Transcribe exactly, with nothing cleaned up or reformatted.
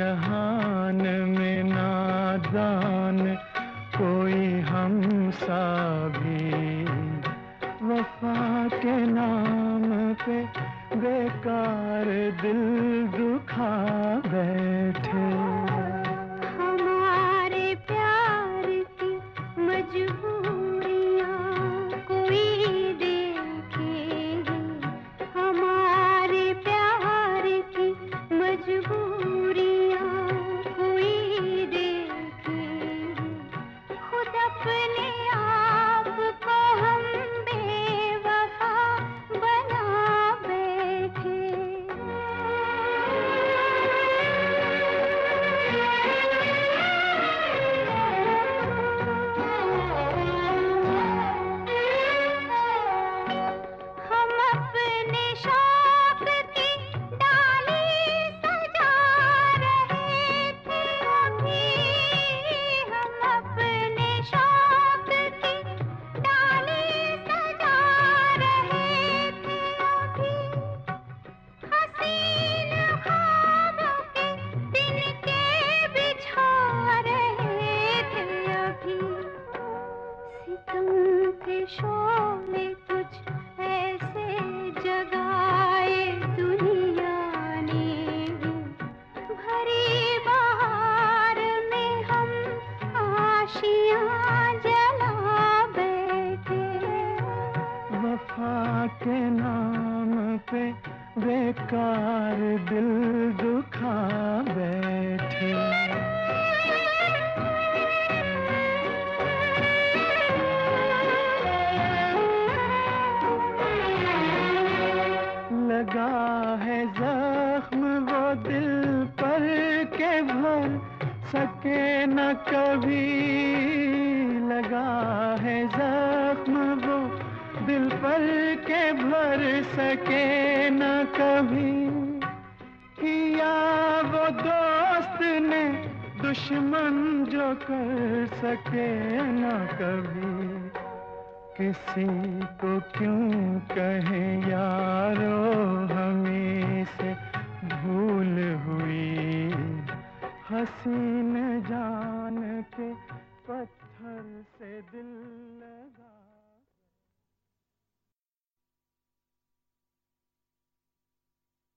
जहान में नादान कोई हमसा भी वफा के नाम पे बेकार दिल दुखा बैठे। हमारे प्यार की मजबूरियां कोई देखे, हमारे प्यार की मजबूरियां कोई देखे, खुद अपने आप को हम बेवफा बना बैठे। हम अपने शौक की डाली सजा रहे थे अभी, हम अपने शौक की डाली सजा रहे थे अभी, हसीन ख्वाबों के तिनके बिछा रहे थे अभी, सितम के शोले कुछ ऐसे जगाए दुनिया ने, भरी बहार में हम आशियां जला बैठे। वफा के नाम पे बेकार दिल दुखा बैठे। लगा है जख्म वो दिल पर के भर सके न कभी, लगा है जख्म वो दिल पर के भर सके न कभी, किया वो दोस्त ने दुश्मन जो कर सके न कभी। किसी को क्यों कहे यारो हमें से भूल हुई, हसीन जान के पत्थर से दिल लगा।